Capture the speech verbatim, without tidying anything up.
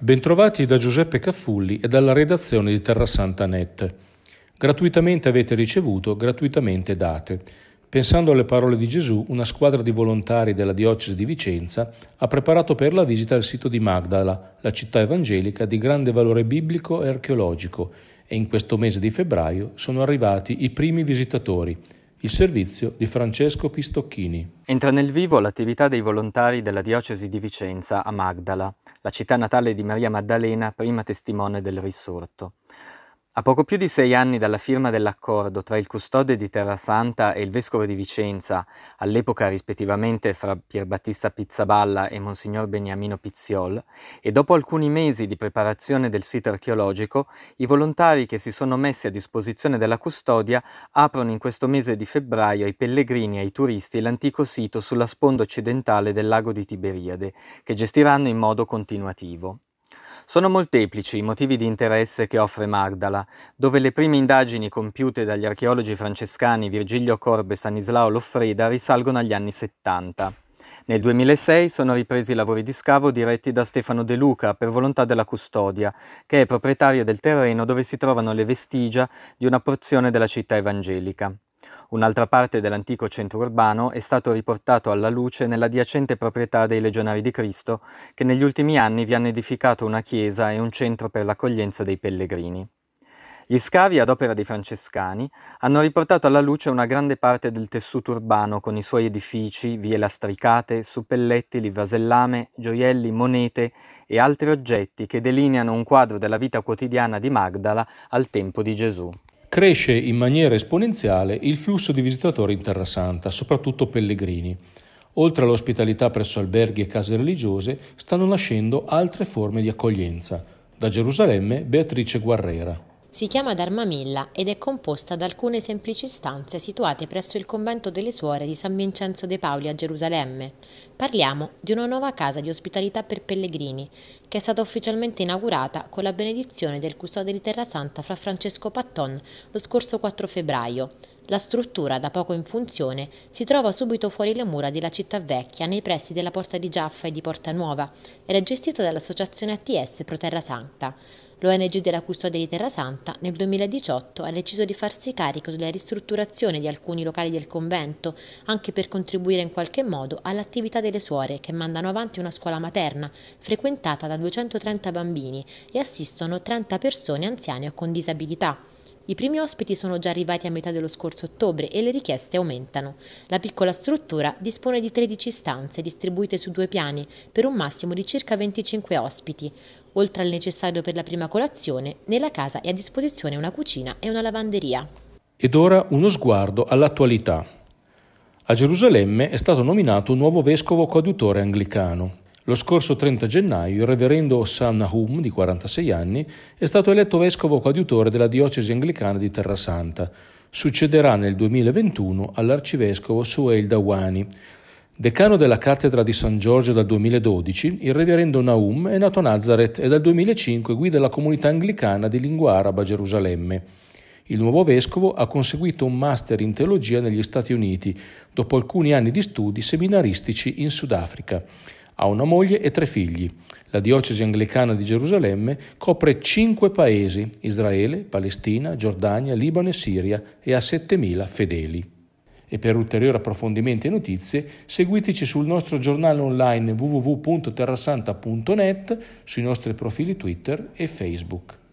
Bentrovati da Giuseppe Caffulli e dalla redazione di Terrasanta punto net. Gratuitamente avete ricevuto, gratuitamente date. Pensando alle parole di Gesù, una squadra di volontari della diocesi di Vicenza ha preparato per la visita il sito di Magdala, la città evangelica di grande valore biblico e archeologico, e in questo mese di febbraio sono arrivati i primi visitatori. Il servizio di Francesco Pistocchini. Entra nel vivo l'attività dei volontari della diocesi di Vicenza a Magdala, la città natale di Maria Maddalena, prima testimone del risorto. A poco più di sei anni dalla firma dell'accordo tra il custode di Terrasanta e il vescovo di Vicenza, all'epoca rispettivamente fra Pierbattista Pizzaballa e Monsignor Beniamino Pizziol, e dopo alcuni mesi di preparazione del sito archeologico, i volontari che si sono messi a disposizione della custodia aprono in questo mese di febbraio ai pellegrini e ai turisti l'antico sito sulla sponda occidentale del lago di Tiberiade, che gestiranno in modo continuativo. Sono molteplici i motivi di interesse che offre Magdala, dove le prime indagini compiute dagli archeologi francescani Virgilio Corbe e Stanislao Loffreda risalgono agli anni settanta. Nel duemilasei sono ripresi i lavori di scavo diretti da Stefano De Luca per volontà della custodia, che è proprietario del terreno dove si trovano le vestigia di una porzione della città evangelica. Un'altra parte dell'antico centro urbano è stato riportato alla luce nell'adiacente proprietà dei Legionari di Cristo, che negli ultimi anni vi hanno edificato una chiesa e un centro per l'accoglienza dei pellegrini. Gli scavi ad opera dei francescani hanno riportato alla luce una grande parte del tessuto urbano con i suoi edifici, vie lastricate, suppellettili, vasellame, gioielli, monete e altri oggetti che delineano un quadro della vita quotidiana di Magdala al tempo di Gesù. Cresce in maniera esponenziale il flusso di visitatori in Terrasanta, soprattutto pellegrini. Oltre all'ospitalità presso alberghi e case religiose, stanno nascendo altre forme di accoglienza. Da Gerusalemme, Beatrice Guarrera. Si chiama Dharmamilla ed è composta da alcune semplici stanze situate presso il convento delle suore di San Vincenzo de Pauli a Gerusalemme. Parliamo di una nuova casa di ospitalità per pellegrini, che è stata ufficialmente inaugurata con la benedizione del custode di Terrasanta fra Francesco Patton lo scorso quattro febbraio. La struttura, da poco in funzione, si trova subito fuori le mura della città vecchia, nei pressi della Porta di Giaffa e di Porta Nuova, ed è gestita dall'associazione A T S Pro Terrasanta. L'O N G della Custodia di Terrasanta nel duemiladiciotto ha deciso di farsi carico della ristrutturazione di alcuni locali del convento, anche per contribuire in qualche modo all'attività delle suore che mandano avanti una scuola materna frequentata da duecentotrenta bambini e assistono trenta persone anziane o con disabilità. I primi ospiti sono già arrivati a metà dello scorso ottobre e le richieste aumentano. La piccola struttura dispone di tredici stanze distribuite su due piani per un massimo di circa venticinque ospiti. Oltre al necessario per la prima colazione, nella casa è a disposizione una cucina e una lavanderia. Ed ora uno sguardo all'attualità. A Gerusalemme è stato nominato un nuovo vescovo coadiutore anglicano. Lo scorso trenta gennaio il reverendo Sam Nahum, di quarantasei anni, è stato eletto vescovo coadiutore della diocesi anglicana di Terrasanta. Succederà nel duemilaventuno all'arcivescovo Suheil Dawani. Decano della cattedra di San Giorgio dal duemiladodici, il reverendo Nahum è nato a Nazareth e dal duemilacinque guida la comunità anglicana di lingua araba a Gerusalemme. Il nuovo vescovo ha conseguito un master in teologia negli Stati Uniti, dopo alcuni anni di studi seminaristici in Sudafrica. Ha una moglie e tre figli. La diocesi anglicana di Gerusalemme copre cinque paesi: Israele, Palestina, Giordania, Libano e Siria, e ha settemila fedeli. E per ulteriori approfondimenti e notizie seguiteci sul nostro giornale online w w w punto terrasanta punto net, sui nostri profili Twitter e Facebook.